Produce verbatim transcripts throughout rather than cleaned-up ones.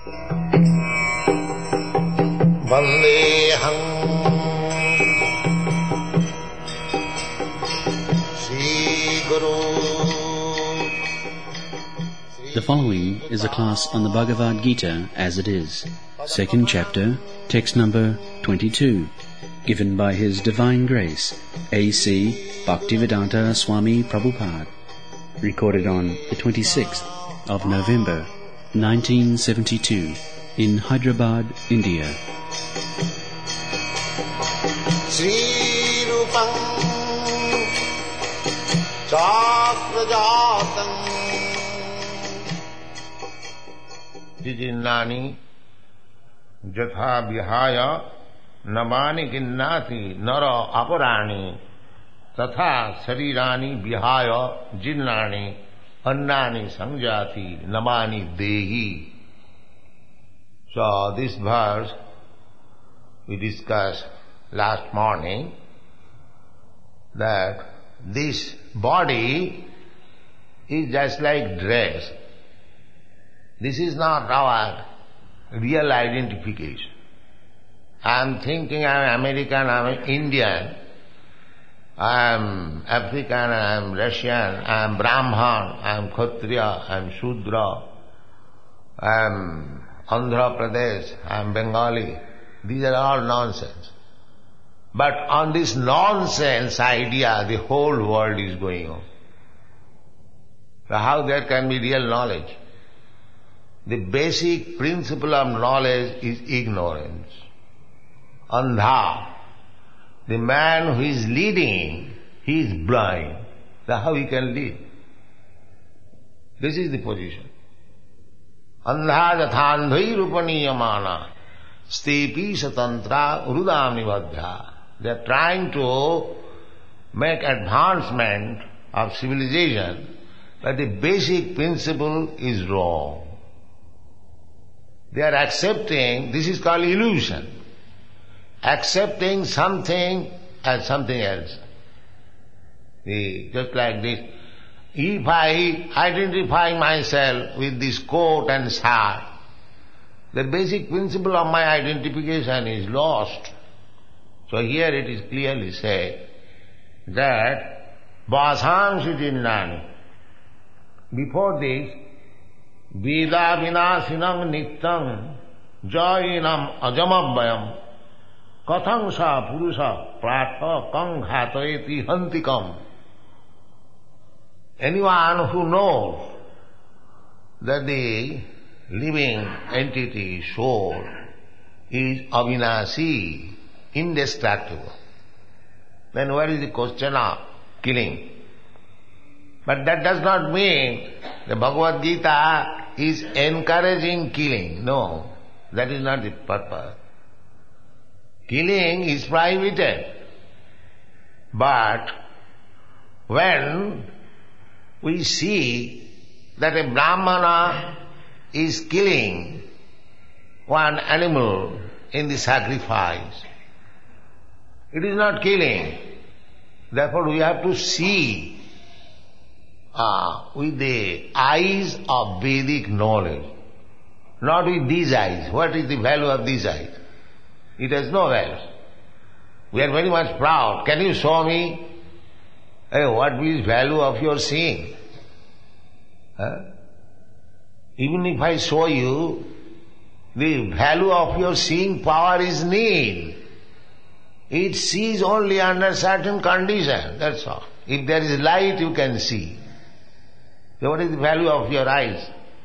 Vandeham Sri Guru. The following is a class on the Bhagavad Gita as it is, second chapter, text number twenty-two, given by His Divine Grace, A C Bhaktivedanta Swami Prabhupada, recorded on the twenty-sixth of November, nineteen seventy-two, in Hyderabad, India. Sri Rupam Chakrajatam Jijinnani Jatha Vihaya Namani Ginnati Nara Aparani Tatha Sarirani Vihaya Jinnani Annani Sanjati Namani Dehi. So this verse we discussed last morning, that this body is just like dress. This is not our real identification. I am thinking I am American, I am Indian, I am African, I am Russian, I am Brahman, I am Kshatriya, I am Shudra, I am Andhra Pradesh, I am Bengali. These are all nonsense. But on this nonsense idea, the whole world is going on. So how there can be real knowledge? The basic principle of knowledge is ignorance. Andha. The man who is leading, he is blind. So how he can lead? This is the position. Andha jathandhai rupaniyamana stepi satantra urudami vadhya. They are trying to make advancement of civilization, but the basic principle is wrong. They are accepting, this is called illusion, accepting something as something else. The, just like this, if I identify myself with this coat and shirt, the basic principle of my identification is lost. So here it is clearly said that Vasamsi Jinnani. Before this, Veda Vinasinam Nityam Jayinam Ajamabbayam Katham Sa Purusha Pratha Kang Ghatayeti Hantikam. Anyone who knows that the living entity, soul, is Avinasi, indestructible, then what is the question of killing? But that does not mean the Bhagavad Gita is encouraging killing. No, that is not the purpose. Killing is prohibited. But when we see that a Brahmana is killing one animal in the sacrifice, it is not killing. Therefore we have to see uh, with the eyes of Vedic knowledge, not with these eyes. What is the value of these eyes? It has no value. We are very much proud. Can you show me? Hey, what is value of your seeing? Huh? Even if I show you, the value of your seeing power is nil. It sees only under certain conditions, that's all. If there is light, you can see. So what is the value of your eyes?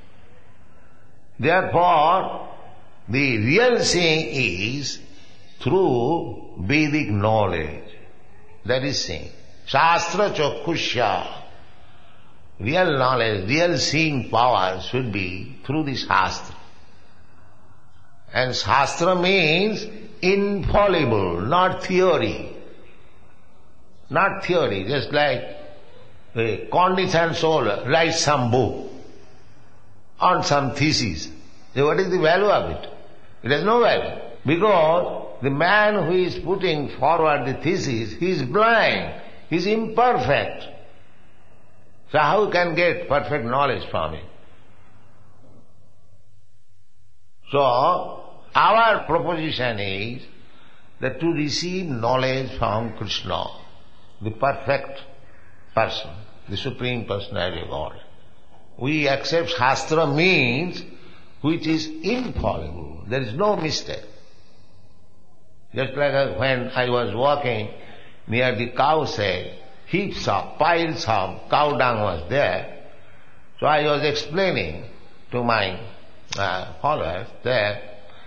Therefore, the real seeing is through Vedic knowledge. That is seeing. Shastra Chakushya. Real knowledge, real seeing power should be through the Shastra. And Shastra means infallible, not theory. Not theory, just like a conditioned soul writes some book on some thesis. So what is the value of it? It has no value. Because the man who is putting forward the thesis, he is blind, he is imperfect. So how can get perfect knowledge from him? So, our proposition is that to receive knowledge from Krishna, the perfect person, the Supreme Personality of God, we accept Shastra means which is infallible. There is no mistake. Just like when I was walking near the cow shed, heaps of, piles of cow dung was there. So I was explaining to my uh, followers that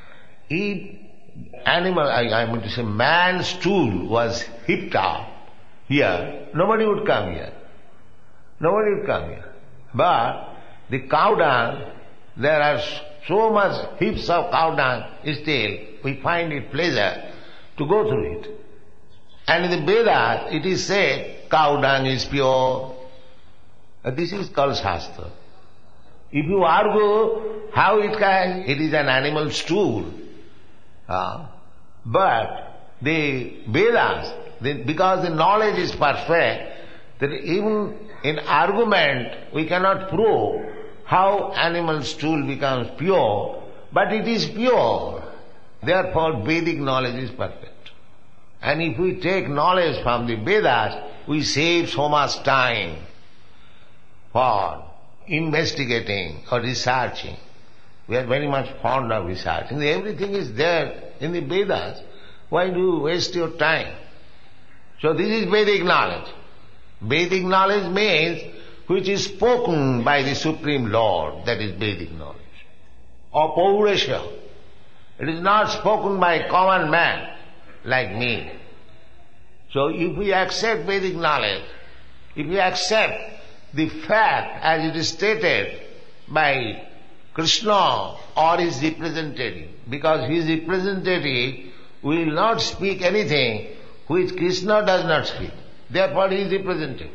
if animal, I, I mean to say man's stool was heaped up here, nobody would come here. Nobody would come here. But the cow dung, there are so much heaps of cow dung, still we find it pleasure to go through it. And in the Vedas it is said, cow dung is pure. This is called Shastra. If you argue how it can, it is an animal stool. Uh, but the Vedas, the, because the knowledge is perfect, that even in argument we cannot prove how animal stool becomes pure, but it is pure. Therefore Vedic knowledge is perfect. And if we take knowledge from the Vedas, we save so much time for investigating or researching. We are very much fond of researching. Everything is there in the Vedas. Why do you waste your time? So this is Vedic knowledge. Vedic knowledge means which is spoken by the Supreme Lord, that is Vedic knowledge. Or Paurusha. It is not spoken by a common man like me. So if we accept Vedic knowledge, if we accept the fact as it is stated by Krishna or his representative, because his representative will not speak anything which Krishna does not speak. Therefore he is representative.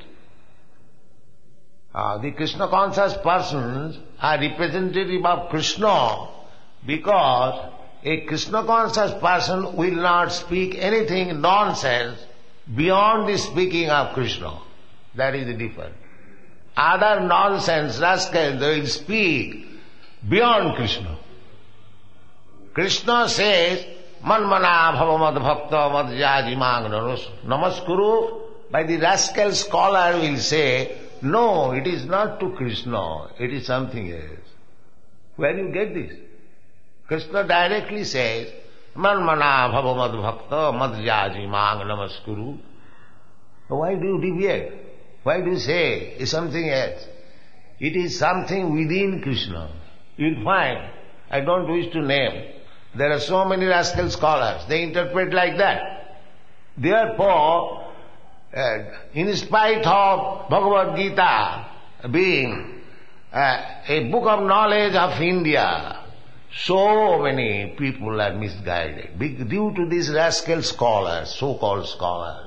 Uh, the Krishna conscious persons are representative of Krishna because a Krishna conscious person will not speak anything nonsense beyond the speaking of Krishna. That is the difference. Other nonsense rascals, they will speak beyond Krishna. Krishna says, Manmana bhava mad bhakta mad yajimang namaskuru. By the rascal scholar will say, no, it is not to Krishna, it is something else. Where do you get this? Krishna directly says, Manmana bhava mad bhakta mad yajimang namaskuru. Why do you deviate? Why do you say it's something else? It is something within Krishna. You'll find, I don't wish to name, there are so many rascal scholars, they interpret like that. Therefore, uh, in spite of Bhagavad Gita being uh, a book of knowledge of India, so many people are misguided due to these rascal scholars, so-called scholars.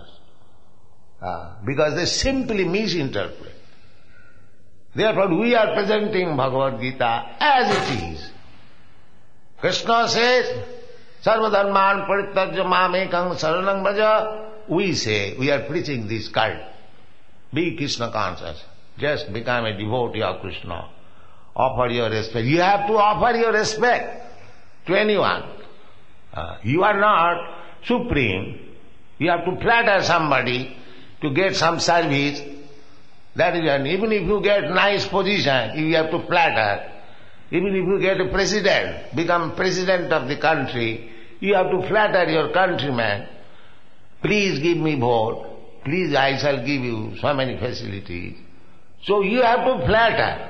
Uh, because they simply misinterpret. Therefore we are presenting Bhagavad Gita as it is. Krishna says, Sarva dharman parityajya mamekam saranam braja. We say, we are preaching this cult. Be Krishna conscious. Just become a devotee of Krishna. Offer your respect. You have to offer your respect to anyone. Uh, you are not supreme. You have to flatter somebody to get some service. That is, and even if you get nice position, you have to flatter. Even if you get a president, become president of the country, you have to flatter your countrymen. Please give me vote. Please, I shall give you so many facilities. So you have to flatter.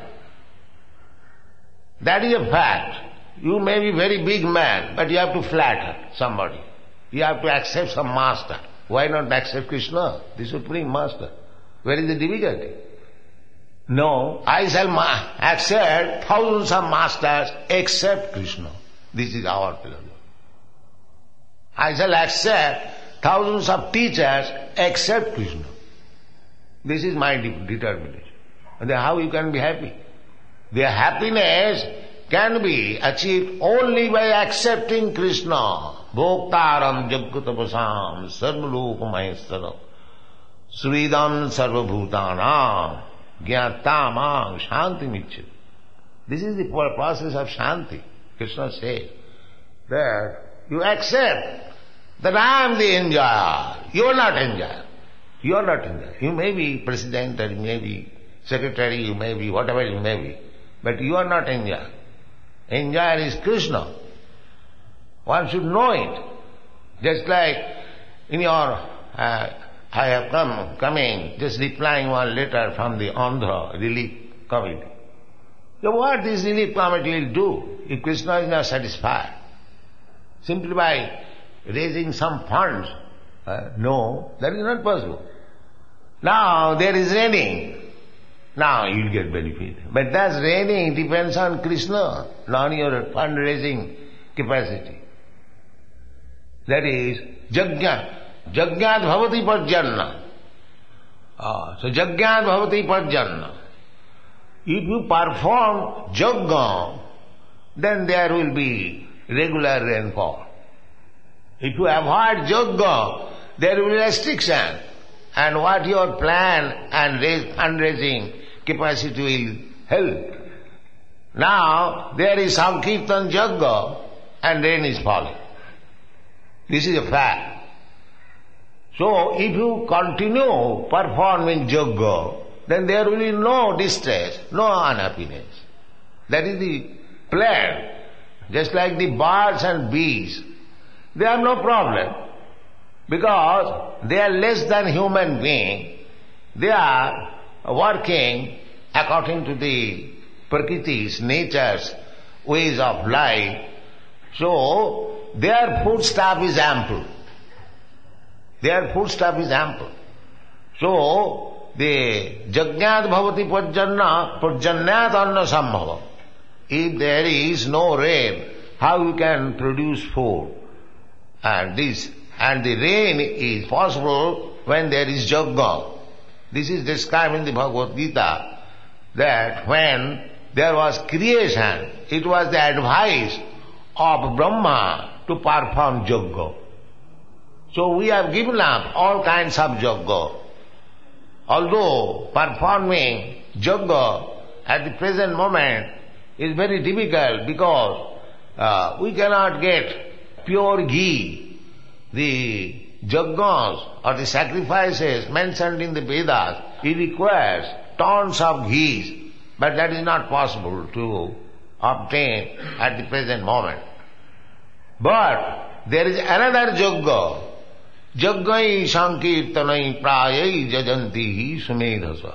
That is a fact. You may be very big man, but you have to flatter somebody. You have to accept some master. Why not accept Krishna, the Supreme Master? Where is the difficulty? No, I shall ma- accept thousands of masters except Krishna. This is our philosophy. I shall accept thousands of teachers except Krishna. This is my de- determination. And then how you can be happy? Their happiness can be achieved only by accepting Krishna. Bhoktaram jaggutapasam sarvalokamayastara sridam sarvabhutanam jnatamam shanti micchati. This is the process of shanti. Krishna says that you accept that I am the enjoyer. You are not enjoyer. You are not enjoyer. You may be president, or you may be secretary, you may be whatever you may be, but you are not enjoyer. Enjoyer is Krishna. One should know it. Just like in your, uh, I have come, coming, just replying one letter from the Andhra Relief Committee. So what this Relief Committee will do if Krishna is not satisfied? Simply by raising some funds? Uh, no, that is not possible. Now there is raining. Now you will get benefit. But that raining depends on Krishna, not on your fundraising capacity. That is Jagya. Jagyat bhavati parjanna. Ah, so Jagyat bhavati parjanna. If you perform Jagga, then there will be regular rainfall. If you avoid Jagga, there will be restriction. And what your plan and raise, fundraising capacity will help. Now, there is Sankirtan Jagga and rain is falling. This is a fact. So, if you continue performing Jagga, then there will be no distress, no unhappiness. That is the plan. Just like the birds and bees, they have no problem. Because they are less than human being. They are working according to the Prakriti's, nature's ways of life. So, their foodstuff is ample. Their foodstuff is ample. So, the Jagyat bhavati parjanna, parjanyat anna sambhava. If there is no rain, how you can produce food? And this, and the rain is possible when there is Jagga. This is described in the Bhagavad Gita, that when there was creation, it was the advice of Brahma to perform Jagga. So we have given up all kinds of Jagga. Although performing Jagga at the present moment is very difficult because uh, we cannot get pure ghee. The Jaggas or the sacrifices mentioned in the Vedas, it requires tons of ghee, but that is not possible to obtain at the present moment. But there is another Jagga. Jaggai sankirtanai prayai jajantihi sumedhasa.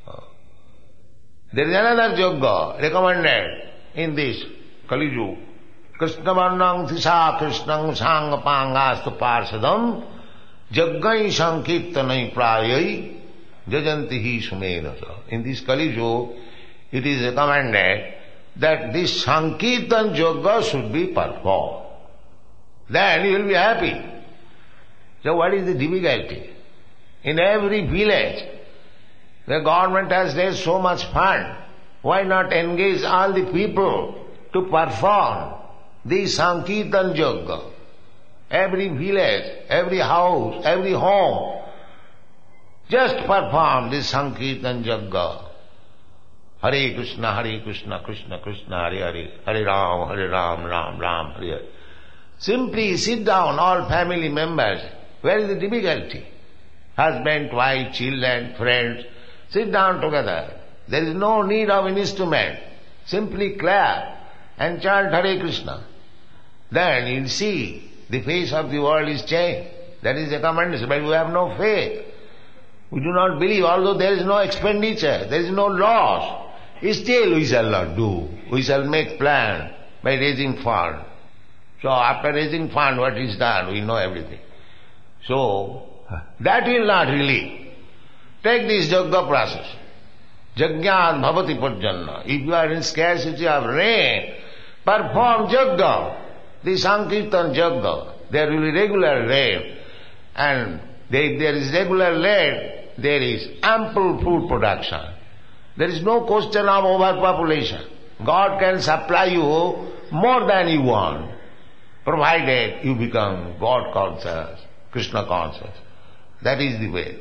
There is another Jagga recommended in this Kali Yuga. Krishna varnang tisa krishnang sangapangastu parsadam jaggai sankirtanai prayai jajantihi sumedhasa. In this Kali Yuga, it is recommended that this Sankirtan Jagga should be performed. Then you will be happy. So what is the difficulty? In every village, the government has raised so much fund. Why not engage all the people to perform the Sankirtan Jagga? Every village, every house, every home, just perform this Sankirtan Jagga. Hare Krishna, Hare Krishna, Krishna Krishna, Hare Hare, Hare Ram, Hare Ram, Ram Ram, Hare Hare. Simply sit down, all family members. Where is the difficulty? Husband, wife, children, friends, sit down together. There is no need of an instrument. Simply clap and chant Hare Krishna. Then you'll see the face of the world is changed. That is the commendation. But we have no faith. We do not believe, although there is no expenditure, there is no loss. Still we shall not do. We shall make plan by raising fund. So after raising fund, what is done? We know everything. So, that will not relieve. Take this Jagga process. Jagyat bhavati parjanna. If you are in scarcity of rain, perform Jagga. The Sankirtan Jagga. There will be regular rain. And if there is regular rain, there is ample food production. There is no question of overpopulation. God can supply you more than you want, provided you become God conscious, Krishna conscious. That is the way.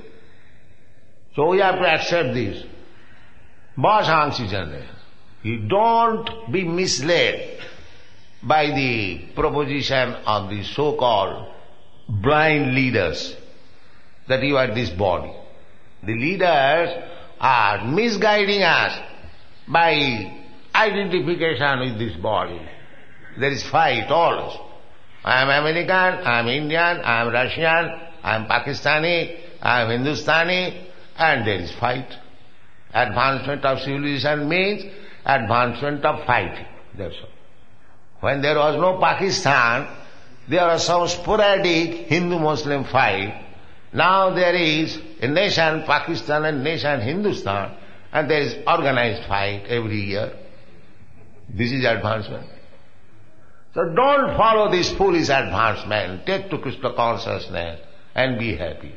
So we have to accept this. Bhasansi Jane. You don't be misled by the proposition of the so-called blind leaders that you are this body. The leaders are misguiding us by identification with this body. There is fight always. I am American, I am Indian, I am Russian, I am Pakistani, I am Hindustani, and there is fight. Advancement of civilization means advancement of fighting. That's all. When there was no Pakistan, there was some sporadic Hindu-Muslim fight. Now there is a nation Pakistan and nation Hindustan, and there is organized fight every year. This is advancement. So don't follow this foolish advancement. Take to Krishna consciousness and be happy.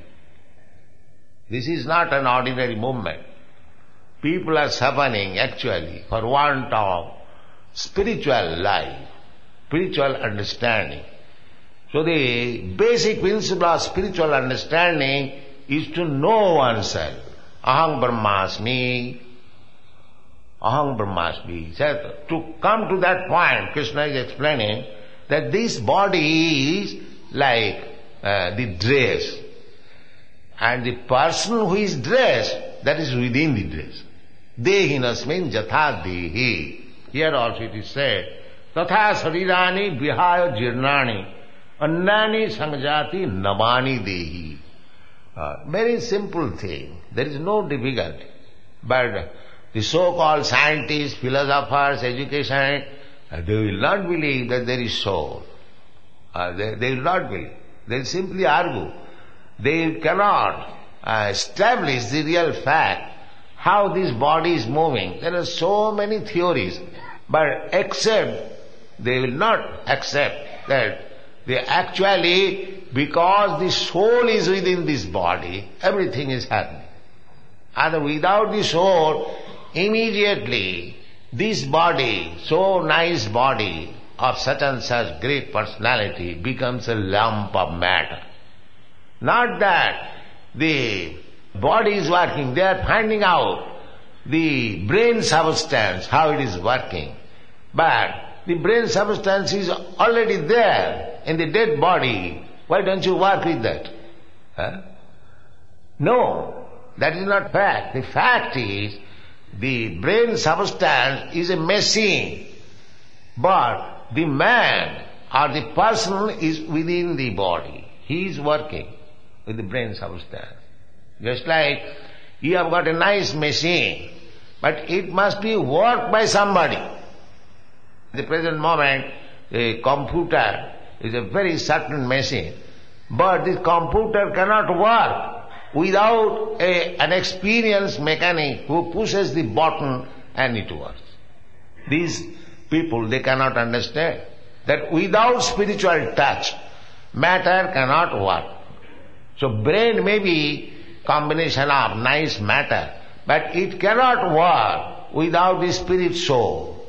This is not an ordinary movement. People are suffering actually for want of spiritual life, spiritual understanding. So the basic principle of spiritual understanding is to know oneself. Aham Brahmasmi. Aham Brahmasmi. So to come to that point, Krishna is explaining that this body is like uh, the dress. And the person who is dressed, that is within the dress. Dehinasmin jatha dehi. Here also it is said, tatha sarirani vihaya jirnani annani sangjati navani dehi. Uh, very simple thing. There is no difficulty. But the so-called scientists, philosophers, education, uh, they will not believe that there is soul. Uh, they, they will not believe. They will simply argue. They cannot uh, establish the real fact how this body is moving. There are so many theories, but except they will not accept that they actually, because the soul is within this body, everything is happening. And without the soul, immediately this body, so nice body of such and such great personality, becomes a lump of matter. Not that the body is working, they are finding out the brain substance, how it is working. But the brain substance is already there in the dead body. Why don't you work with that? Huh? No, that is not fact. The fact is, the brain substance is a machine, but the man or the person is within the body. He is working with the brain substance. Just like you have got a nice machine, but it must be worked by somebody. At the present moment, a computer is a very certain machine, but this computer cannot work without a, an experienced mechanic who pushes the button and it works. These people, they cannot understand that without spiritual touch, matter cannot work. So brain may be combination of nice matter, but it cannot work without the spirit soul.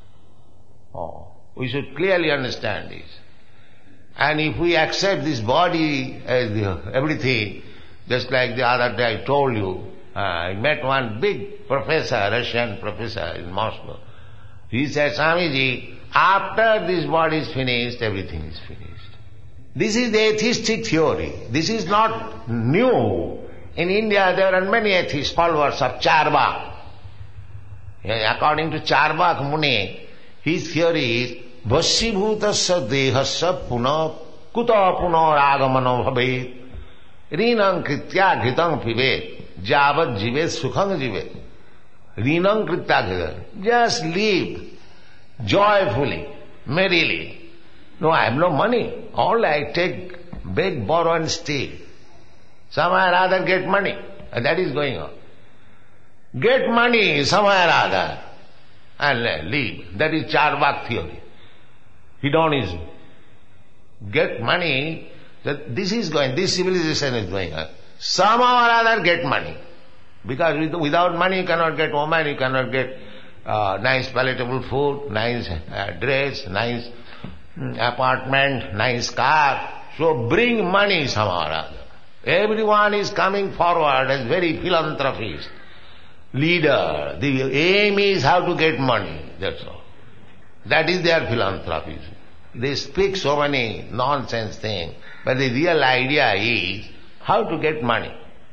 Oh, we should clearly understand this. And if we accept this body as the, everything, just like the other day I told you, uh, I met one big professor, Russian professor in Moscow. He said, Swamiji, after this body is finished, everything is finished. This is the atheistic theory. This is not new. In India there are many atheist followers of Charvak. According to Charvak Muni, his theory is Vasibhutasya dehasya puna kuta puna ragamano bhavet rinam kritya ghitam pivet javat jivet sukham jivet rinam kritya ghitam. Just live joyfully, merrily. No, I have no money. All I take, beg, borrow and steal. Somewhere or other get money. And that is going on. Get money somewhere or other and leave. That is Charvak theory. Hedonism. Get money, that this is going, this civilization is going on. Somehow or other get money. Because without money you cannot get woman, you cannot get uh, nice palatable food, nice uh, dress, nice apartment, nice car. So bring money somehow or other. Everyone is coming forward as very philanthropist, leader. The aim is how to get money, that's all. That is their philanthropy. They speak so many nonsense things, but the real idea is how to get money.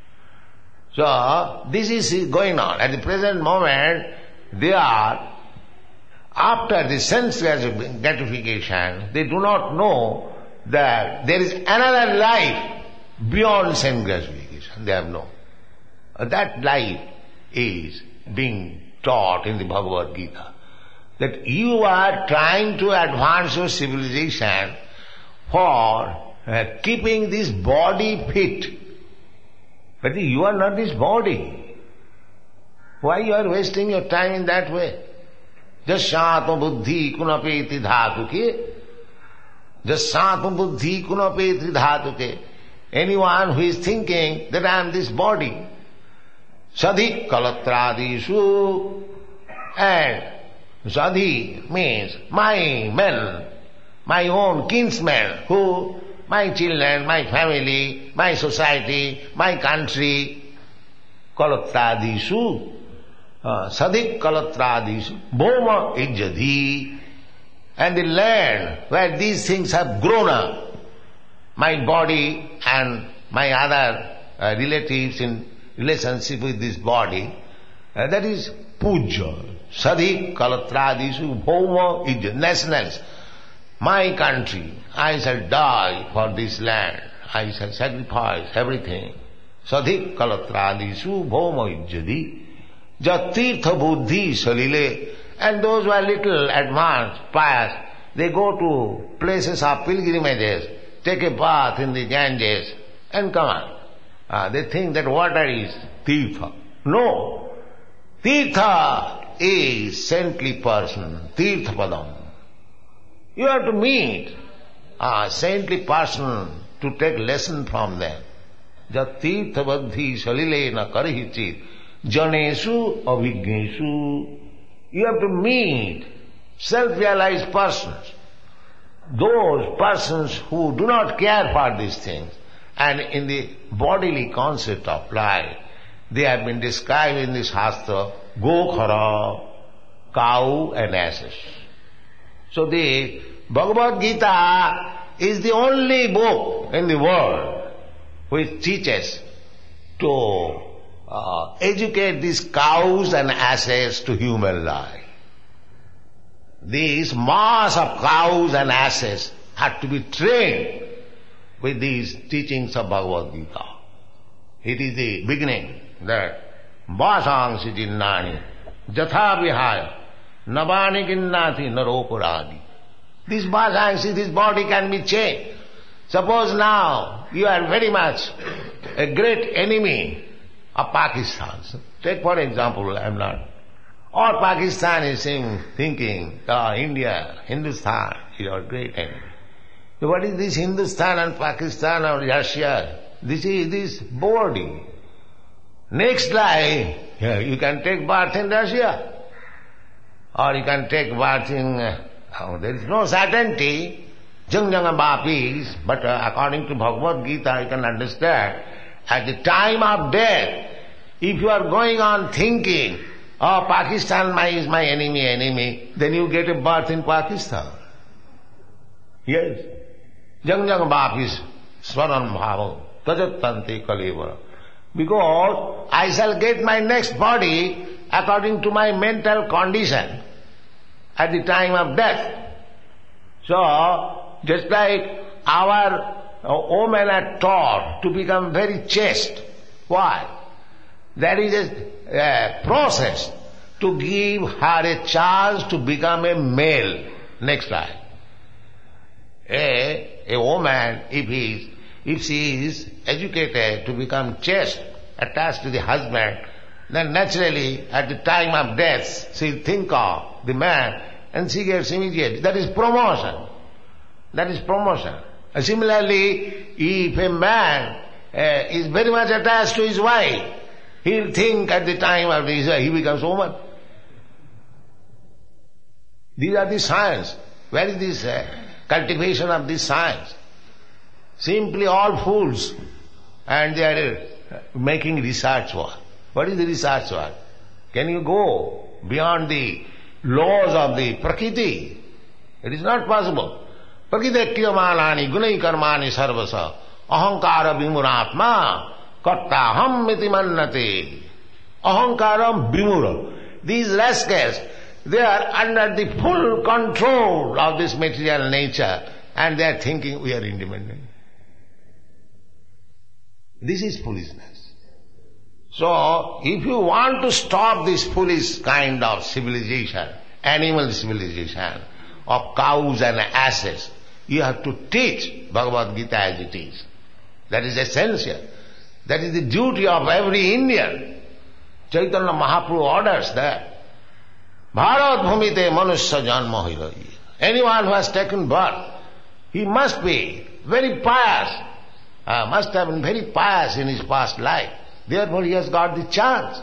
So, this is going on. At the present moment, they are, after the sense gratification, they do not know that there is another life beyond sense gratification. They have no. That life is being taught in the Bhagavad Gita. That you are trying to advance your civilization for uh, keeping this body fit. But you are not this body. Why you are wasting your time in that way? Jasatma buddhi kunapeti dhatuke. Jasatma buddhi kunapeti dhatuke. Anyone who is thinking that I am this body, sadhi kalatradishu, and sadhi means my men, my own kinsmen, who, my children, my family, my society, my country, kalatradishu, uh, sadhi kalatradishu, bhoma ijjadhi, and the land where these things have grown up, my body and my other uh, relatives in relationship with this body, uh, that is puja. Sadhi kalatradishu bhoma ijjadhi, nationals. My country, I shall die for this land. I shall sacrifice everything. Sadhi kalatradishu bhoma ijjadhi. Jatirtha buddhi salile. And those who are little advanced, pious, they go to places of pilgrimages, take a bath in the Ganges, and come on. Uh, they think that water is tirtha. No. Tirtha is saintly person, tirtha padam. You have to meet a saintly person to take lesson from them. Jatirtha buddhi salile na karihichit janesu avigneshu. You have to meet self-realized persons. Those persons who do not care for these things. And in the bodily concept of life, they have been described in this Shastra, Gokhara, cow and asses. So the Bhagavad Gita is the only book in the world which teaches to uh, educate these cows and asses to human life. These mass of cows and asses have to be trained with these teachings of Bhagavad Gita. It is the beginning that Vasangsi jinnani jatha vihaya navani ginnati naropuradi. This Vasangsi, this body can be changed. Suppose now you are very much a great enemy of Pakistan. So take for example, I am not. Or Pakistan is thinking, oh, India, Hindustan is our great enemy. So what is this Hindustan and Pakistan or Russia? This is this body. Next life, yeah, you can take birth in Russia. Or you can take birth in, uh, oh, there is no certainty, Jangjanga Bapis, but uh, according to Bhagavad Gita, you can understand, at the time of death, if you are going on thinking, oh, Pakistan my, is my enemy, enemy, then you get a birth in Pakistan. Yes. Jangjanga Bapis, Swaran Bhava, Tajatante Kaleva. Because I shall get my next body according to my mental condition at the time of death. So, just like our uh, women are taught to become very chaste. Why? That is a uh, process to give her a chance to become a male next life. A, a woman, if he is If she is educated to become chaste, attached to the husband, then naturally at the time of death she will think of the man and she gets immediate. That is promotion. That is promotion. And similarly, if a man uh, is very much attached to his wife, he will think at the time of his wife, he becomes woman. These are the science. Where is this uh, cultivation of this science? Simply all fools, and they are making research work. What is the research work? Can you go beyond the laws of the Prakriti? It is not possible. Prakitetyamānāni gunai karmāni sarvasa ahankara vimuratma kattaham iti mannate. Ahankara vimura. These rascals, they are under the full control of this material nature and they are thinking we are independent. This is foolishness. So, if you want to stop this foolish kind of civilization, animal civilization, of cows and asses, you have to teach Bhagavad Gita as it is. That is essential. That is the duty of every Indian. Chaitanya Mahaprabhu orders that. Bharat bhumite manusya janma hirayi. Anyone who has taken birth, he must be very pious, uh, must have been very pious in his past life. Therefore he has got the chance.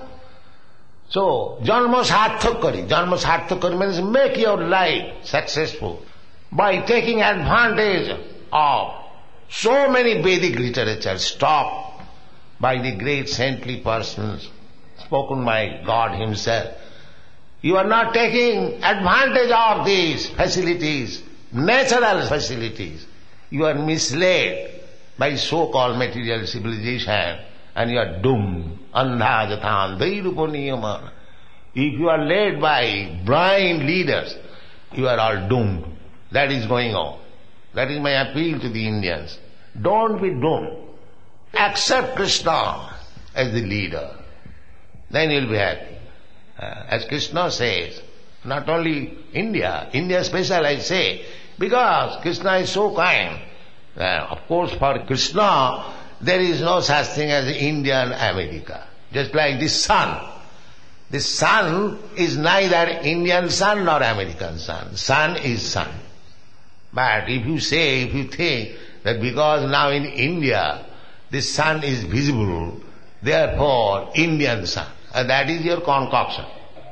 So, janma sarthak kari. Janma sarthak kari means make your life successful by taking advantage of so many Vedic literature stopped by the great saintly persons spoken by God Himself. You are not taking advantage of these facilities, natural facilities. You are misled by so-called material civilization and you are doomed. Andha jathan dairupo niyamana. If you are led by blind leaders, you are all doomed. That is going on. That is my appeal to the Indians. Don't be doomed. Accept Krishna as the leader. Then you will be happy. Uh, as Krishna says, not only India, India special I say, because Krishna is so kind. Uh, of course for Krishna, there is no such thing as India and America. Just like the sun. The sun is neither Indian sun nor American sun. Sun is sun. But if you say, if you think that because now in India the sun is visible, therefore Indian sun, and that is your concoction.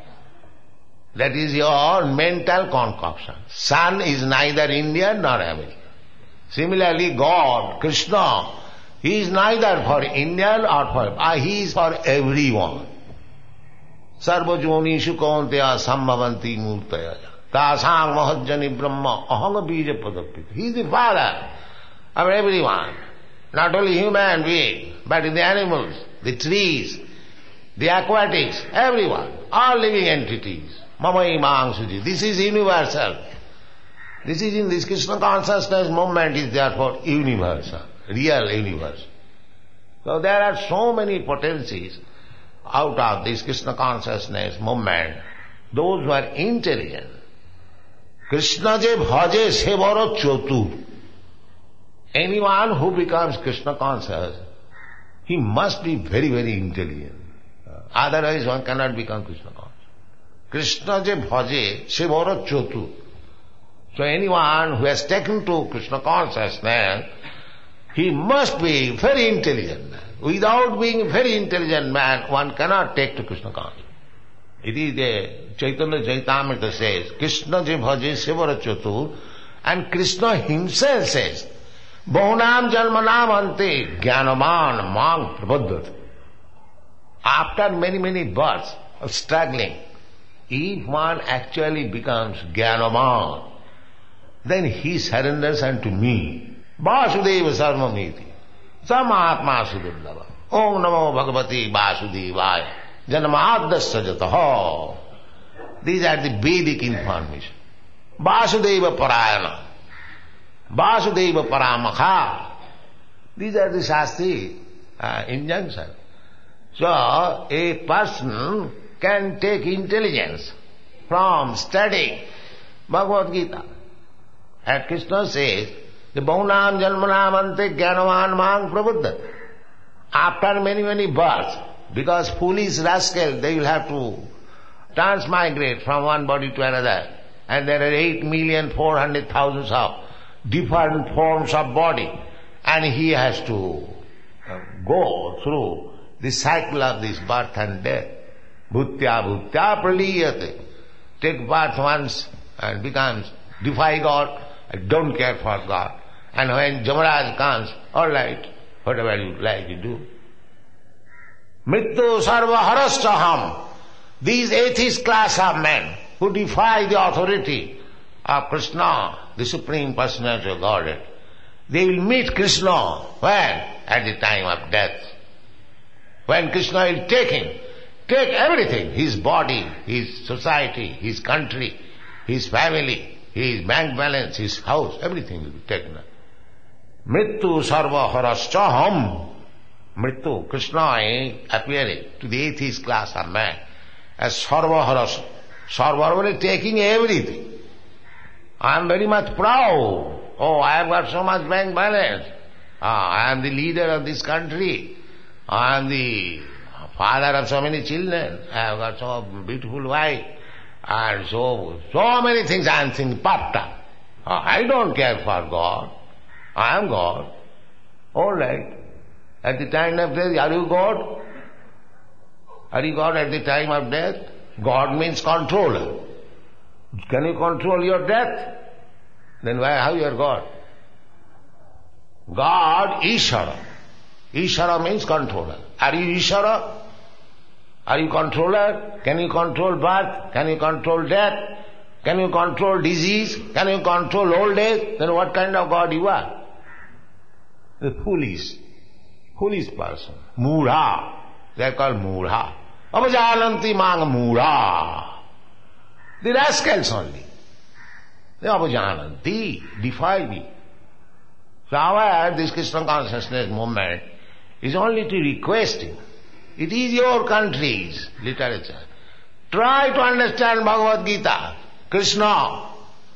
That is your mental concoction. Sun is neither Indian nor American. Similarly, God, Krishna, He is neither for Indian or for, uh, He is for everyone. Sarva jonishu kaunteya sambhavanti murtaya tasang mahajjani brahma ahanga bija padapita. He is the Father of everyone. Not only human being, but in the animals, the trees, the aquatics, everyone, all living entities. Mamai Mahangsuji. This is universal. This is in this Krishna consciousness movement is therefore universal, real universe. So there are so many potencies out of this Krishna consciousness movement, those who are intelligent. Krishna je bhaje se baro chotu. Anyone who becomes Krishna conscious, he must be very, very intelligent. Otherwise one cannot become Krishna conscious. Krishna je bhaje se baro chotu. So anyone who has taken to Krishna consciousness, he must be very intelligent man. Without being a very intelligent man, one cannot take to Krishna consciousness. It is the Chaitanya Chaitamrita says, Krishna je bhaje se baro chotu, and Krishna himself says, Bahunam jalmanam ante jnanaman mang prabodhat. After many, many births of struggling, if one actually becomes jnanaman, then he surrenders unto me. Vasudeva sarvamiti. Samahatma sudurlava. Om namo bhagavati vasudevaya. Janamaddasya jataha. These are the Vedic information. Vasudeva parayana. Vasudeva paramakha. These are the Shastri uh, injunctions. So, a person can take intelligence from studying Bhagavad Gita. And Krishna says, the Bahunam Jalmanam Ante Jnanavan Mang Prabuddha. After many, many births, because foolish rascals, they will have to transmigrate from one body to another. And there are eight million four hundred thousands of different forms of body. And he has to go through the cycle of this birth and death. Bhutya bhutya praliyate. Take birth once and becomes, defy God, I don't care for God. And when Jamaraj comes, all right, whatever you like to do. Mrityu sarva harasthaham. These atheist class of men who defy the authority of Krishna, the Supreme Personality of Godhead, they will meet Krishna when? At the time of death. When Krishna is taking, take everything, his body, his society, his country, his family, his bank balance, his house, everything will be taken. Mrittu sarva haraschaham. Mrittu, Krishna is appearing to the atheist class or man as sarva haras. Sarva is taking everything. I am very much proud. Oh, I have got so much bank balance. Ah, I am the leader of this country. I am the father of so many children. I have got so beautiful wife. And so, so many things I am thinking part-time. Ah, I don't care for God. I am God. All right. At the time of death, are you God? Are you God at the time of death? God means controller. Can you control your death? Then why, how you are God? God, Ishara. Ishara means controller. Are you Ishara? Are you controller? Can you control birth? Can you control death? Can you control disease? Can you control old age? Then what kind of God you are? The foolish, foolish person. Mura. They are called Mura. Avajananti mang Mura. The rascals only. They avajananti, defy me. So however, this Krishna consciousness movement is only to requesting. It is your country's literature. Try to understand Bhagavad Gita. Krishna,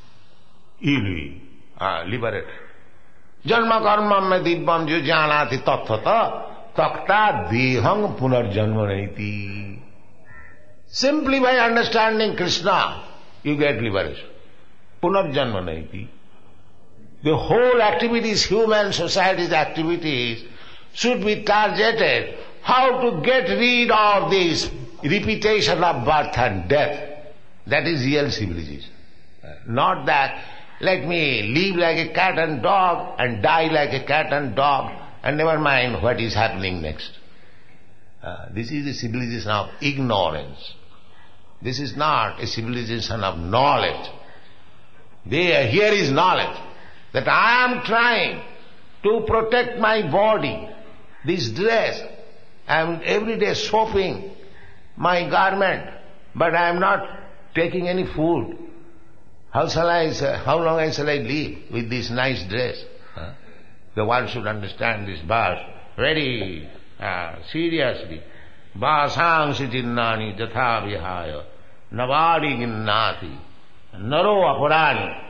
he uh, liberated. Janma karma me dibbam jo janati tatthata takta deham punarjanma naiti. Simply by understanding Krishna, you get liberation. Punarjanma naiti. The whole activities, human society's activities, should be targeted how to get rid of this repetition of birth and death. That is real civilization. Not that, let me live like a cat and dog and die like a cat and dog and never mind what is happening next. Uh, this is a civilization of ignorance. This is not a civilization of knowledge. There, here is knowledge. That I am trying to protect my body, this dress. I am every day soaping my garment, but I am not taking any food. How shall I, how long shall I live with this nice dress? Huh? The one should understand this verse very uh, seriously. Vasangsi jinnani jatha vihaya navadi ginnati naro aparani.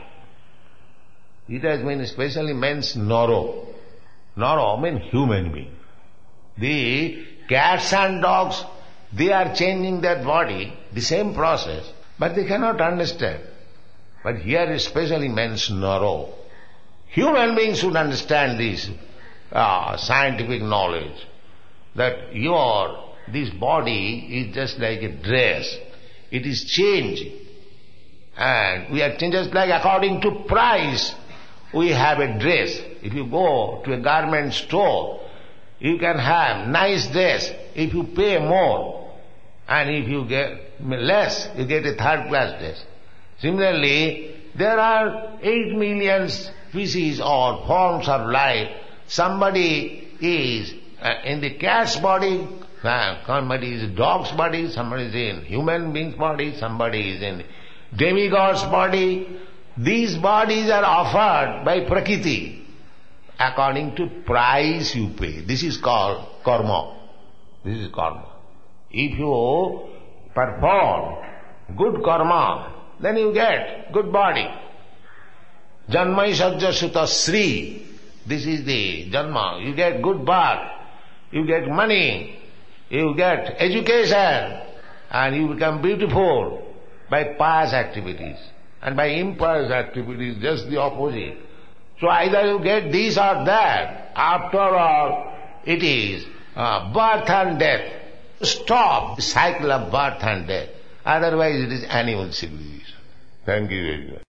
It has been especially means naro. Naro means human being. The cats and dogs, they are changing their body, the same process, but they cannot understand. But here especially means naro. Human beings should understand this uh, scientific knowledge, that your, this body is just like a dress. It is changing. And we are changing just like according to price. We have a dress. If you go to a garment store, you can have nice dress if you pay more. And if you get less, you get a third class dress. Similarly, there are eight million species or forms of life. Somebody is uh, in the cat's body, uh, somebody is in dog's body, somebody is in human being's body, somebody is in demigod's body. These bodies are offered by Prakriti according to price you pay. This is called karma. This is karma. If you perform good karma, then you get good body. Janmai sajja sutta sri. This is the janma. You get good birth. You get money. You get education. And you become beautiful by pious activities. And by impious activities, just the opposite. So either you get this or that. After all, it is uh, birth and death. Stop the cycle of birth and death. Otherwise it is animal civilization. Thank you very much.